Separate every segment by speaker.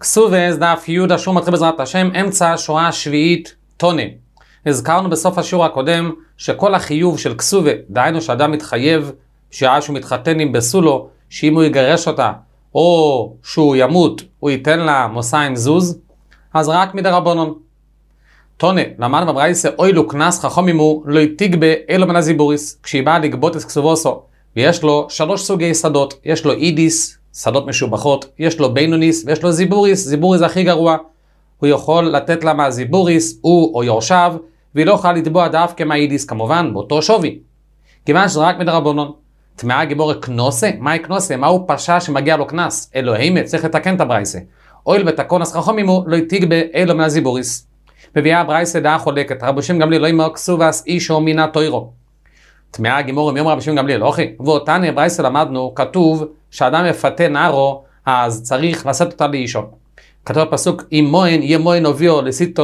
Speaker 1: כסובס דף י' השיעור מתחיל בעזרת השם, אמצע השורה השביעית טונה. הזכרנו בסוף השיעור הקודם שכל החיוב של כסובה, דהיינו שאדם מתחייב שעה שהוא מתחתן עם בסולו, שאם הוא יגרש אותה או שהוא ימות הוא ייתן לה מוסע עם זוז, אז רק מדרבנן. טונה, למדנו בברייתא אוילו קנס חכמים הוא לא תגבה אלו מן הזיבוריס, כשהיא באה לגבות את כסובוסו ויש לו 3 סוגי שדות, יש לו אידיס, שדות משובחות, יש לו בינוניס ויש לו זיבוריס, זיבוריס הכי גרוע. הוא יכול לתת לה מהזיבוריס, הוא או יורשיו, והיא לא יכולה לתבוע דווקא מהאידיס, כמובן באותו שווי. כיוון שזה רק מדרבנן. טמאה גיבורי קנוסה, מהי קנוסה? מהו פשע שמגיע לו קנס? אלוהים, צריך לתקן את הברייתא. אויל ותקונס חכמים הוא לא תגבה אלו מהזיבוריס. מביאה הברייתא דעה חולקת, רבי שמעון גמליאל לא יאמר כסובס אישו מן התוירו. טמאה גימור מיום רבי שמעון גמליאל, אוכי, ואותנו בברייתא למדנו, כתוב שאדם מפתה נערו, אז צריך לשאת אותה לאישו. כתוב בפסוק, אם מוין יהיה מוין הוביאו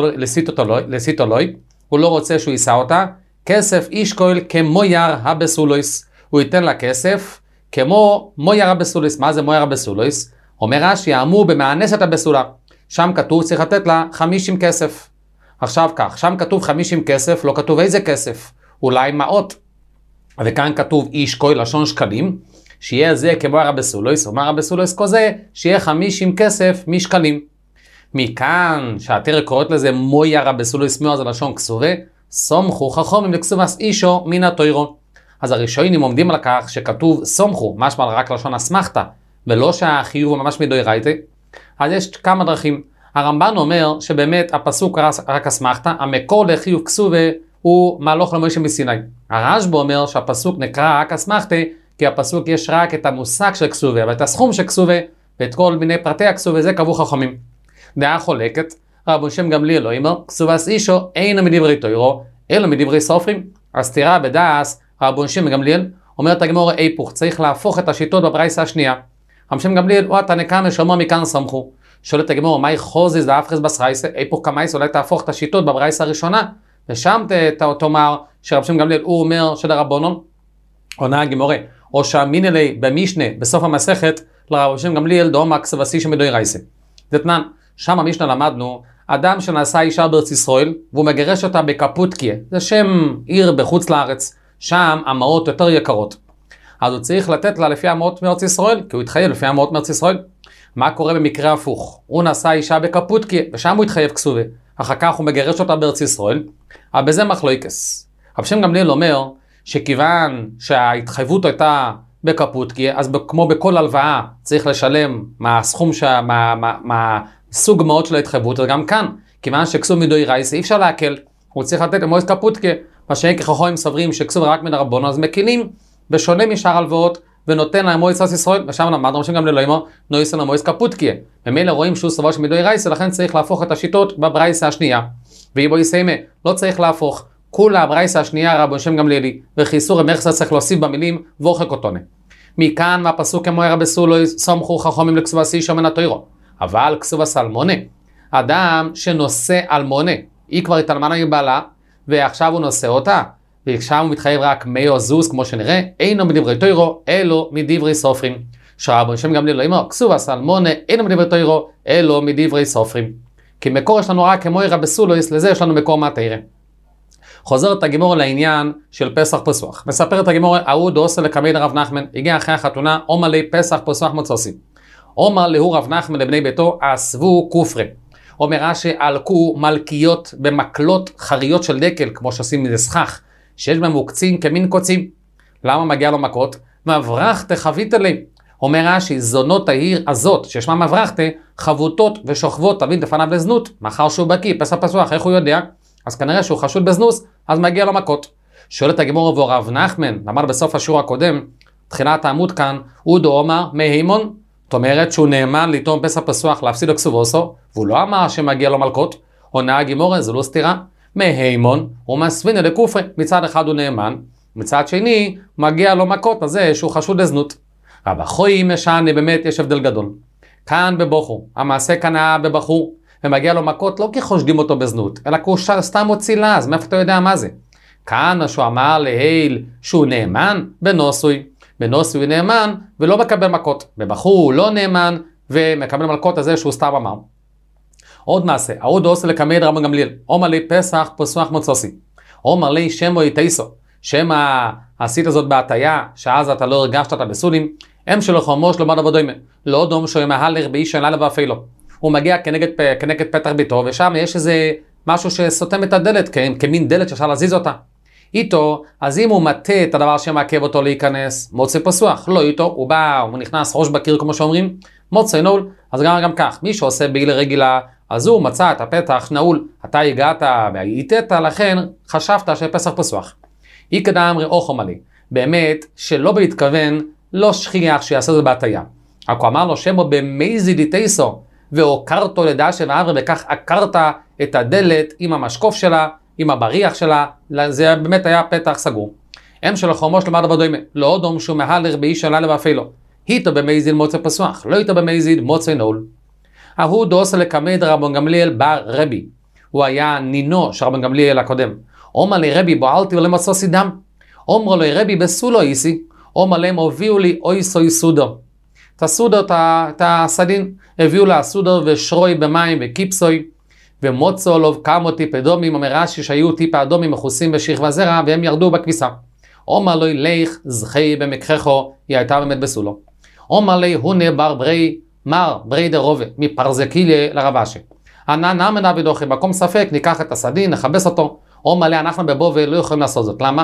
Speaker 1: לסיתו לוי, הוא לא רוצה שהוא יישא אותה, כסף איש כהל כמו יר הבסולויס, הוא ייתן לה כסף כמו מויר הבסולויס. מה זה מויר הבסולויס? אומר רש"י, האמור במאנסת הבסולה, שם כתוב צריך לתת לה 50 כסף. עכשיו כך, שם כתוב 50 כסף, לא כתוב איזה כסף, אולי מאות. וכאן כתוב איש כהל לשון שקלים, שיהיה זה כמו הרבסולויס, אומר הרבסולויס כזה, שיהיה 50 כסף משקלים. מכאן שהתורה קוראת לזה מוי הרבסולויס, מוי זה לשון כסובה, סומכו חכמים לכסובס אישו מן התוירו. אז הראשונים עומדים על כך שכתוב סומכו, משמע רק לשון אסמכתא, ולא שהחיוב הוא ממש מדאורייתא. אז יש כמה דרכים. הרמב"ן אומר שבאמת הפסוק רק אסמכתא, המקור לחיוב כסובה הוא מהלוך למשה מסיני. הרשב"א אומר שהפסוק נקרא רק אסמכתא, כי הפסוק יש רק את המושג של כסובה, ואת הסכום של כסובה, ואת כל מיני פרטי הכסובה, זה קבעו חכמים. דעה חולקת, רבי שמעון גמליאל לא יאמר, כסובס אישו אינו מדברי תוירו, אלא מדברי סופרים. אז תראה בדעס, רבי שמעון גמליאל, אומרת הגמרא היפוך, צריך להפוך את השיטות בברייתא השנייה. רבי שמעון גמליאל, או התנא קמא שאומר מכאן סמכו. שואלת הגמרא, מהי חוזז דאפחס בסרייתא? היפוך קמייס, אולי תהפוך את השיטות בברייתא הראשונה, ושם תאמר שרבי שמעון גמליאל הוא אומר שלרבנן, עונה הגמרא, או שאמין אלי במשנה בסוף המסכת לרבי שמעון גמליאל דאמר כסובס אישו מדאורייתא. דתנן, שם המשנה למדנו, אדם שנשא אישה בארץ ישראל והוא מגרש אותה בקפוטקיה, זה שם עיר בחוץ לארץ, שם המעות יותר יקרות. אז הוא צריך לתת לה לפי המעות מארץ ישראל, כי הוא התחייב לפי המעות מארץ ישראל. מה קורה במקרה הפוך? הוא נשא אישה בקפוטקיה ושם הוא התחייב כסובה, אחר כך הוא מגרש אותה בארץ ישראל, אבל בזה מחלוקס. רבי שמעון גמליאל אומר שכיוון שההתחייבות הייתה בקפוטקיה, אז כמו בכל הלוואה צריך לשלם מהסכום, מהסוג מעות של ההתחייבות, וגם כאן, כיוון שכסוב מדאורייתא אי אפשר להקל, הוא צריך לתת למועצת קפוטקיה, מה שאין כחכמים סוברים שכסוב רק מדרבנן, אז מקילים בשונה משאר הלוואות, ונותן להם מועצת ישראל, ושם למד רבי שמעון גמליאל לא נויסן למועצת קפוטקיה. ממילא רואים שהוא סובר שמדאורייתא, לכן צריך להפוך את השיטות בברייתא השנייה. ואיבו יסיימה, לא צריך להפוך. כולה הברייתא השנייה רבי שמעון גמליאל, וחיסור המכסה צריך להוסיף במילים ווכק אותונה. מכאן מהפסוק כמו הרבסולויס, סומכו חכמים לכסובס אישו מן התוירו. אבל כסובס אלמונה, אדם שנושא אלמונה, היא כבר התאלמנה עם בעלה, ועכשיו הוא נושא אותה, ועכשיו הוא מתחייב רק מאו זוז, כמו שנראה, אינו מדברי תוירו, אלו מדברי סופרים. שרבי שמעון גמליאל לא יאמר, כסובס אלמונה, אינו מדברי תוירו, אלו מדברי סופרים. כי מקור יש לנו רק כמו הרבסולויס, לזה יש לנו מקור מהתורה. חוזרת הגמרא לעניין של פסח פסוח. מספרת הגמרא, אהוד עושה לקמי לרב נחמן, הגיע אחרי החתונה, אומר לי פסח פסוח מוצוסי. אומר לו רב נחמן לבני ביתו, אסבו כופרה. אומר רש"י, עלקו מלכיות במקלות חריות של דקל, כמו שעושים מזה סכך, שיש בהם מוקצים כמין קוצים. למה מגיע לו מכות? מברכת חבית אליהם. אומר רש"י, זונות העיר הזאת, ששמה מברכת, חבוטות ושוכבות תבין לפניו לזנות, מאחר שהוא בקיא, פסח פסוח, איך הוא יודע? אז כנראה שהוא חשוד בזנוס, אז מגיע לו מכות. שואלת הגמרא ורב נחמן, למד בסוף השיעור הקודם, תחילת העמוד כאן, הוא דאמר מהימון, זאת אומרת שהוא נאמן לטעום פסח פסוח להפסיד לו כסובוסו, והוא לא אמר שמגיע לו מלכות. עונה הגמרא, זה לא סתירה. מהימון הוא מסווינה לכופרה, מצד אחד הוא נאמן, מצד שני מגיע לו מכות, אז זה שהוא חשוד לזנות. רב אחוי משנה, באמת יש הבדל גדול. כאן בבחור, המעשה כאן היה בבחור, ומגיע לו מכות לא כי חושדים אותו בזנות, אלא כי הוא סתם מוציא לה, אז מאיפה אתה יודע מה זה? כאן שהוא אמר להיל שהוא נאמן בנוסוי, בנוסוי הוא נאמן ולא מקבל מכות, בבחור הוא לא נאמן ומקבל מלכות הזה שהוא סתם אמר. עוד מעשה, ההוא עושה לקמד רבן גמליאל, אומר לי פסח פסוח מוצוסי, אומר לי שמו יתייסו, שמה עשית זאת בהטיה, שאז אתה לא הרגשת את הבסולים, הם שלו חומוש לומד עבודוימה, לא דום שהוא מהלך באיש אין לילה ואפילו. הוא מגיע כנגד פתח ביתו, ושם יש איזה משהו שסותם את הדלת, כמין דלת שאפשר להזיז אותה. איתו, אז אם הוא מטה את הדבר שמעכב אותו להיכנס, מוצא פסוח, לא איתו, הוא בא, הוא נכנס ראש בקיר כמו שאומרים, מוצא נעול, אז גם כך, מי שעושה בעילה רגילה, אז הוא מצא את הפתח נעול, אתה הגעת והיתת, לכן חשבת שפסח פסוח. אי כדאי אמרי אוכו מלי, באמת שלא בהתכוון, לא שכיח שיעשה זה בהטיה. רק הוא אמר לו שמו במייזי דיטייסו, והוקרתו לדעה של העברי, וכך עקרת את הדלת עם המשקוף שלה, עם הבריח שלה, זה באמת היה פתח סגור. הם של החומוש למד עבודוימה, לא עוד דום שהוא מהלך באיש הלילה ואפילו. היתו במייזיד מוצא פסוח, לא היתו במייזיד מוצא נעול. ההוא דוסה לקמד רבן גמליאל בר רבי, הוא היה נינו של רבן גמליאל הקודם. אומר לי רבי בועלתי ולמצוא סידם, אומר לי רבי בסולו איסי, אומר להם הביאו לי אויסוי סודו. את הסודו, את הסדין, הביאו לה הסודו ושרוי במים וקיפסוי, ומוצו לו כמה טיפ אדומים, אומר רש"י שהיו טיפ אדומים מכוסים בשכבה זרע, והם ירדו בכביסה. אומר לו לך זכי במקחכו, היא הייתה באמת בסולו. אומר לי הונה בר ברי, מר ברי דרובה, מפרזקיליה לרבשי. ענה נאמנה ודוחי, במקום ספק, ניקח את הסדין, נחבס אותו. אומר לי אנחנו בבובל לא יכולים לעשות זאת. למה?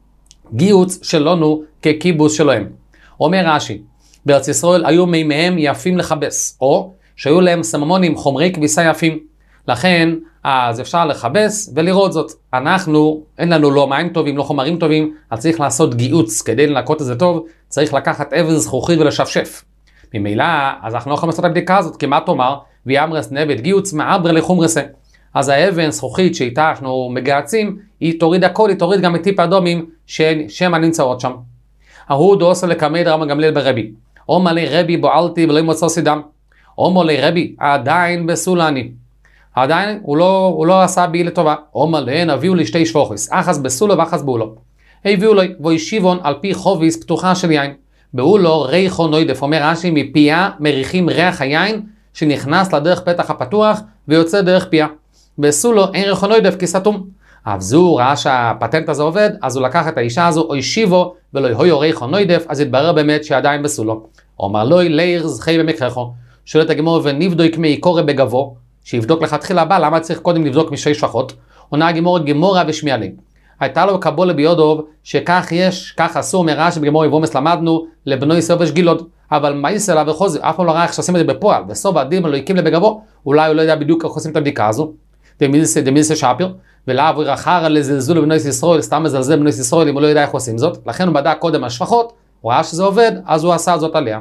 Speaker 1: גיוץ שלנו כקיבוץ שלהם. אומר רש"י, בארץ ישראל היו מימיהם יפים לחבס, או שהיו להם סממונים חומרי כביסה יפים. לכן, אז אפשר לחבס ולראות זאת. אנחנו, אין לנו לא מים טובים, לא חומרים טובים, אז צריך לעשות גיוץ. כדי לנקות את זה טוב, צריך לקחת אבן זכוכית ולשפשף. ממילא, אז אנחנו לא יכולים לעשות את הבדיקה הזאת, כי מה תאמר? ויאמרס נבד גיוץ מעבר לחומרסה. אז האבן זכוכית שאיתה אנחנו מגעצים, היא תוריד הכל, היא תוריד גם את טיפ האדומים שמה נמצאות שם. ההוא דוסה לקמד רבן גמליאל ברבי. אומר לי רבי בועלתי ולא ימצא סידם. אומר לי רבי, עדיין בסולני. עדיין הוא לא עשה בי לטובה. אומר להן, הביאו לי שתי שבוכס, אחס בסולו ואחס באולו. הביאו לי, וישיבון על פי חוביס פתוחה של יין. באולו ריחו נוידף, אומר רש"י, מפיה מריחים ריח היין שנכנס לדרך פתח הפתוח ויוצא דרך פיה. בסולו אין ריחו נוידף כי סתום. אז הוא ראה שהפטנט הזה עובד, אז הוא לקח את האישה הזו, או ישיבו ולא יהיו ריחו נוידף, אז התברר באמת שעדיין בסולו. אומר לו, ליר זכי במקחכו. שואלת הגמור ונבדוק מעיקורי בגבו, שיבדוק לכתחילה הבא, למה צריך קודם לבדוק משי שפחות? עונה הגמור גמורה ושמיע לי. הייתה לו קבולה ביודוב, שכך יש, כך אסור מרעש בגמור יבומס למדנו, לבנו ישראל ושגילוד. אבל מה יסלה וחוזי, אף פעם לא ראה איך שעושים את זה בפועל, בסוף הדין לא הקים לבגבו, אולי הוא לא יודע בדיוק איך עושים את הבדיקה הזו. דמיסה שפיר, ולאו רחר לזלזול בבני ישראל, סתם מזלזל בבני ישראל אם הוא לא יודע איך עושים זאת. לכן הוא בדק קודם השפחות, הוא ראה שזה עובד, אז הוא עשה זאת עליה.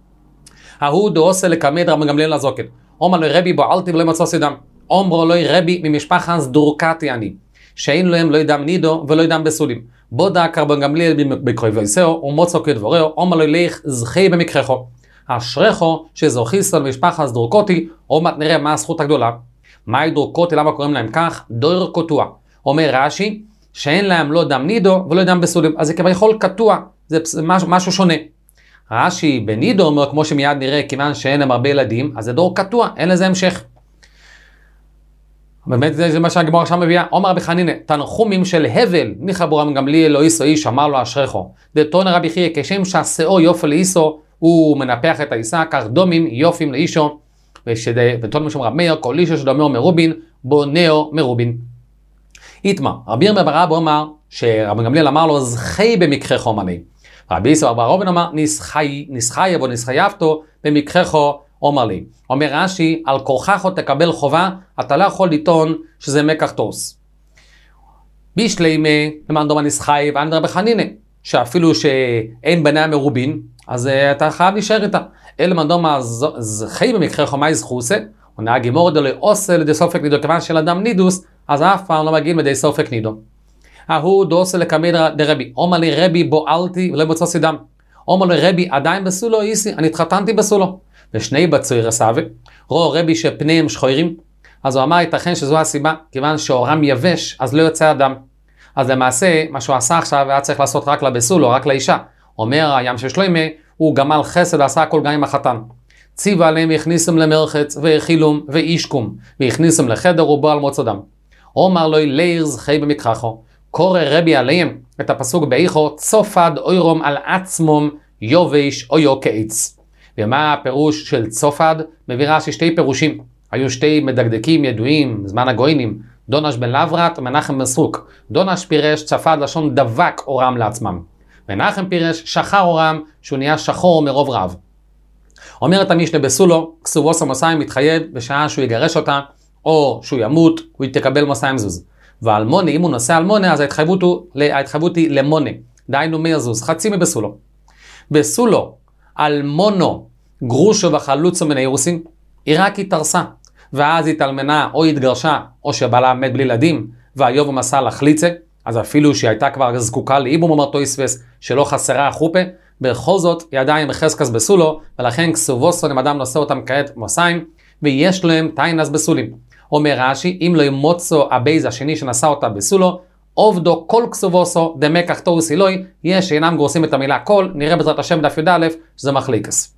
Speaker 1: ההוא דעושה לקמד רבן גמליאל לזוקן. אומר לו רבי בועלתי ולא ימצא סידם. אומרו לו רבי ממשפחה סדורקתי אני, שאין להם לא ידם נידו ולא ידם בסולים. בודק רבן גמליאל בקרויבויסאו ומוצא כדבורהו, אומר לו לך זכי במקחכו. אשריכו שזוכיסו למשפחה סדורקותי, עוד מעט נראה מה הזכות הגדולה. מהי דורקותי, למה קוראים להם כך? דויר קטוע. אומר רש"י שאין להם לא דם נידו ולא ידם בסולים, אז זה כביכול קטוע, זה משהו שונה. רש"י בנידו אומר, כמו שמיד נראה, כיוון שאין להם הרבה ילדים, אז זה דור קטוע, אין לזה המשך. באמת זה מה שהגמרא עכשיו מביאה. אומר רבי חנינא, תנחומים של הבל, ניחא רבן גמליאל לא איסו איש, אמר לו אשריכו. דתונא רבי חייא, כשם שהשאו יופי לאיסו, הוא מנפח את האיסה, כך דומים יופים לאישו, ותונא משום רב מאיר, כל אישו שדומהו מרובין, בונהו מרובין. איתמר, רבי ירמיה בר אבא אמר, שרבן גמליאל אמר לו, זכי במקחכו מלא. רבי יששכר בר ראובן אמר, נסחייב או נסחייבתו במקחכו אומר לי. אומר רש"י, על כורחך תקבל חובה, אתה לא יכול לטעון שזה מקח תורס. בישליימה, למען דומה נסחייב, ענד רבי חנינא, שאפילו שאין בניה מרובין, אז אתה חייב להישאר איתה. אלא למען דומה זכי במקחכו מה יזכוסה, עונה הגמרא דלא עושה לידי סופק נידו, כיוון של אדם נידוס, אז אף פעם לא מגיעים לידי סופק נידו. ההוא דוסה לקמד דרבי, אומר לי רבי בועלתי ולא ימצא סידם. אומר לי רבי עדיין בסולו איסי, אני התחתנתי בסולו. ושני בצויר סאווה, רואה רבי שפניהם שחוירים, אז הוא אמר ייתכן שזו הסיבה, כיוון שאורם יבש, אז לא יוצא אדם. אז למעשה, מה שהוא עשה עכשיו, היה צריך לעשות רק לבסולו, רק לאישה. אומר הים של שלוימה, הוא גמל חסד, עשה הכל גם עם החתן. ציווה עליהם והכניסם למרחץ והאכילום ואישקום והכניסם לחדר ובו על מוצדם. אומר לו לירז חי במקרחו, קורא רבי עליהם את הפסוק באיכו, צופד אוירום על עצמום יובש או יוקעץ. ומה הפירוש של צופד? מביא רש"י שתי פירושים. היו שתי מדקדקים ידועים, זמן הגוינים, דונש בן לברת ומנחם בן סרוק. דונש פירש צפד לשון דבק אורם לעצמם. מנחם פירש שחר אורם שהוא נהיה שחור מרוב רעב. אומרת המשנה בסולו, כסובוס המוסיים מתחייב בשעה שהוא יגרש אותה, או שהוא ימות, הוא תקבל מוסיים זוז. ואלמונה, אם הוא נושא אלמונה, אז ההתחייבות היא למונה. דהיינו 100 זוז, חצי מבסולו. בסולו, אלמונו, גרושו וחלוצו מן האירוסין, היא רק התארסה, ואז התאלמנה או התגרשה, או שבעלה מת בלי ילדים, והיוב המסע לחליצה, אז אפילו שהיא הייתה כבר זקוקה לאיבום אומרתו יספס, שלא חסרה החופה, בכל זאת היא עדיין בחזקס בסולו, ולכן כסובוסו אם אדם נושא אותם כעת מוסיים, ויש להם תיינס בסולים. אומר רש"י, אם לא ימוצו הבייז השני שנשא אותה בסולו, עובדו כל כסובוסו דמקח תורס אילוי, יש שאינם גורסים את המילה כל, נראה בעזרת השם דף י"א, שזה מחליקס.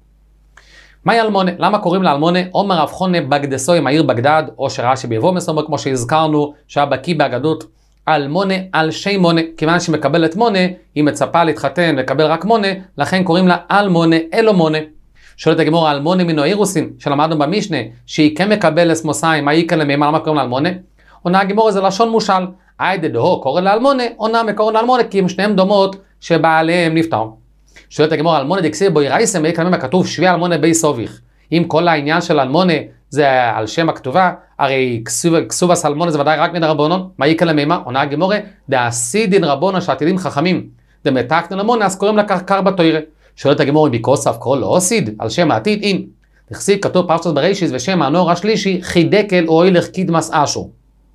Speaker 1: מהי אלמונה? למה קוראים לה אלמונה? אומר רב חונה בגדסוי מהעיר בגדד, או שרש"י ביבוא מסוים, כמו שהזכרנו, שהיה בקיא באגדות, אלמונה על שי מונה, כיוון שהיא מקבלת מונה, היא מצפה להתחתן לקבל רק מונה, לכן קוראים לה אלמונה אלו מונה. שואלת הגמרא, אלמונה מינו אירוסין, שלמדנו במשנה, שהיא כן מקבלת מוסיים, מה היא כאן למימה, למה קוראים לה אלמונה? עונה הגמרא זה לשון מושל, איידה דהו קורא לה אלמונה, עונה מקורא לה אלמונה, כי הם שניהם דומות שבעליהם נפטר. שואלת הגמרא, אלמונה דקסיר בו ירייסם, ואי כלמים הכתוב שבי אלמונה בי סוביך. אם כל העניין של אלמונה זה על שם הכתובה, הרי כסובס אלמונה זה ודאי רק מן הרבונון, מה היא כאן למימה? עונה הגמרא, דעשידין רבונה שעתידים חכמים, דמתקנן אלמונה, אז קוראים לה קרקר בתוירה. שואלת הגמרא ביקוסף קורא לו אוסיד, על שם העתיד אין. תכסיד כתוב פרשת בראשיס ושם הנור השלישי, חידקל או הילך קידמס אשור.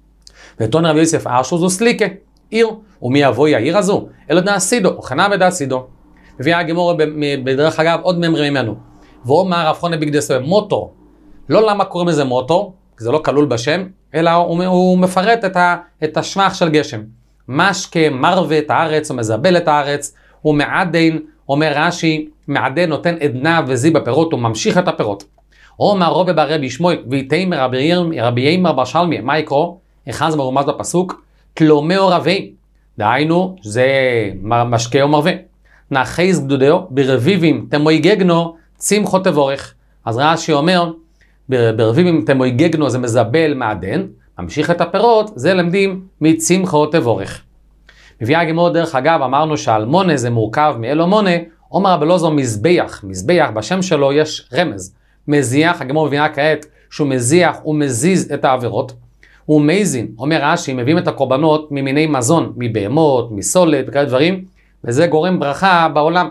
Speaker 1: ותון רבי יוסף אשור זו סליקה, עיר, ומי יבואי העיר הזו? אלו דעשידו, או חנה ודעשידו. מביאה הגמרא בדרך אגב עוד ממרי ממנו. ואומר רב חונה בגדסוי, מוטור. לא למה קוראים לזה מוטור, כי זה לא כלול בשם, אלא הוא מפרט את השבח של גשם. משקה מרווה את הארץ, הוא מזבל את הארץ, הוא מעדן, אומר רש"י, מעדן נותן עדנה וזיב בפירות, הוא ממשיך את הפירות. אומר רובה ברבי שמואל, ויתאים רבי ימר בשלמי, מה יקרו? אחד זה מרומז בפסוק, תלומאו רבי, דהיינו, זה משקה או מרווה. נחייז גדודאו, ברביבים תמויגגנו, צמחו תבורך. אז רש"י אומר, ברביבים תמויגגנו זה מזבל מעדן, ממשיך את הפירות, זה למדים מצמחו תבורך. מביאה הגמרא דרך אגב, אמרנו שאלמונה זה מורכב מאלו מונה, אומר רבי אלעזר מזבח, מזבח בשם שלו יש רמז, מזיח, הגמרא מבינה כעת שהוא מזיח ומזיז את העבירות, הוא מזין, אומר רש"י, מביאים את הקורבנות ממיני מזון, מבהמות, מסולת וכאלה דברים, וזה גורם ברכה בעולם.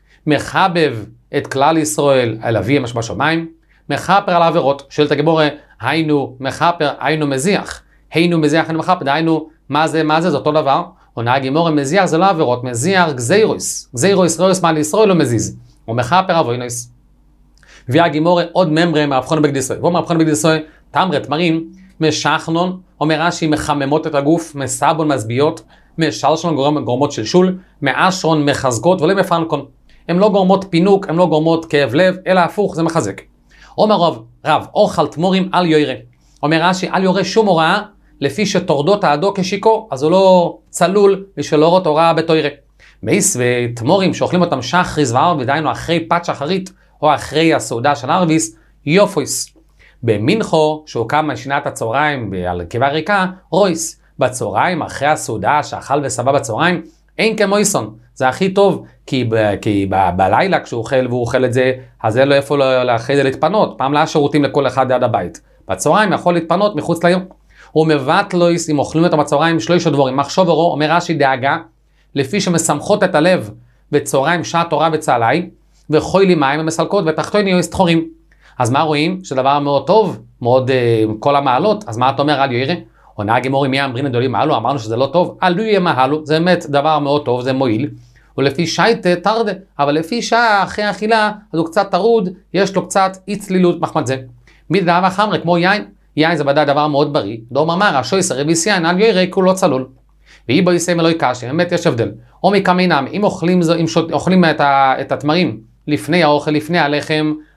Speaker 1: מחבב את כלל ישראל על אבי אמש בשמיים, מחפר על העבירות, שואלת הגמרא, היינו מחפר, היינו מזיח, היינו מזיח, היינו מחפר, דהיינו, מה זה, זה אותו דבר? עונה הגמרא מזיח זה לא עבירות, מזיח גזירוס, גזירוס רויס מעל ישראל לא מזיז, ומחפר אבוינוס. הביאה הגמרא עוד ממרה מרב חונה בגדסוי, ואומר רב חונה בגדסוי, תמרת מרים, משחנון, אומר רש"י מחממות את הגוף, מסבון מזביעות, משלשון גורמות של שול, מאשרון מחזקות ולא מפנקון. הן לא גורמות פינוק, הן לא גורמות כאב לב, אלא הפוך, זה מחזק. אומר רב, אוכל תמורים על יוירה. אומר רש"י, על יורה שום הוראה, לפי שתורדות העדו כשיקו, אז הוא לא צלול בשביל להורות הוראה בתוירה. מייס ותמורים שאוכלים אותם שחריס וערבי, דהיינו אחרי פת שחרית, או אחרי הסעודה של ערביס, יופויס. במנחו, שהוא קם משנת הצהריים על קיבה ריקה, רויס. בצהריים, אחרי הסעודה שאכל וסבא בצהריים, אין כמויסון. זה הכי טוב, כי בלילה כשהוא אוכל והוא אוכל את זה, אז אין לו איפה אחרי זה להתפנות. פעם לה שירותים לכל אחד עד הבית. בצהריים יכול להתפנות מחוץ ליום. הוא מבט לויס, אם אוכלים אותם בצהריים, שלושה דבורים. מחשוב אורו, אומר רש"י דאגה, לפי שמשמחות את הלב בצהריים שעת תורה בצהלי, וחוי לי מים ומסלקות ותחתוני יויס תחורים. אז מה רואים? שדבר מאוד טוב, מאוד כל המעלות, אז מה אתה אומר על יוירה? עונה הגמרא מי אמרין גדולים מעלו, אמרנו שזה לא טוב, עלו ימהלו, זה באמת דבר מאוד טוב, זה מועיל, ולפי שייטה תרדה, אבל לפי שעה אחרי האכילה, אז הוא קצת טרוד, יש לו קצת אי צלילות מחמד זה. מדבר חמרה, כמו יין, יין זה ודאי דבר מאוד בריא, דום אמר, השויס הרביס יין, על יוירה כולו צלול. ואי בו יסיים אלוהי קשה, באמת יש הבדל. או מכמינם, אם אוכלים את התמרים לפני האוכל, לפני הלחם,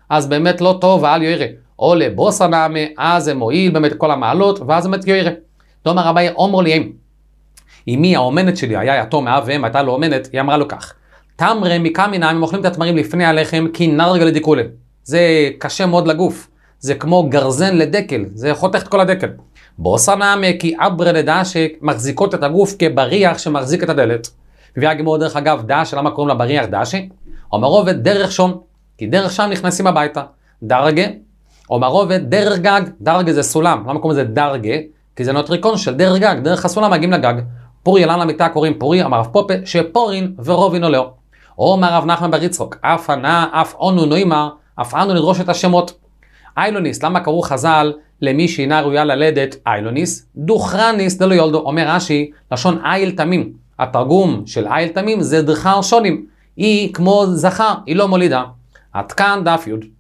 Speaker 1: אז באמת לא טוב ואל יוירה. או לבוסה נעמה, אז זה מועיל באמת כל המעלות, ואז באמת יוירה. דומר רבי אומר לי, אמי האומנת שלי היה יתום מאב ואם הייתה לו אומנת, היא אמרה לו כך, תמרה מקמינה, הם אוכלים את התמרים לפני הלחם, כי נרגה לדיקולה. זה קשה מאוד לגוף. זה כמו גרזן לדקל, זה חותך את כל הדקל. בוסה נעמה, כי אברה לדעה שמחזיקות את הגוף כבריח שמחזיק את הדלת. והגמור דרך אגב דש, למה קוראים לה בריח דשי? אומר עובד דרך שום, כי דרך שם נכנסים הביתה. דרגה, אומר עובד דרך גג, דרגה זה סולם, למה קוראים לזה דרגה? כי זה נוטריקון של דרך גג, דרך הסולם מגיעים לגג. פורי אלן למיטה קוראים פורי, אמר רב פופה, שפורין ורובין עולהו. או אומר רב נחמן בר יצחק, אף ענה, אף עונו נוימר, אף אנו נדרוש את השמות. איילוניס, למה קראו חז"ל למי שאינה ראויה ללדת איילוניס? דוכרניס דלו יולדו, אומר רש"י, לשון איל תמים. התרגום של איל תמים זה דחר שונים. היא כמו זכר, היא לא מולידה. עד כאן דף י'.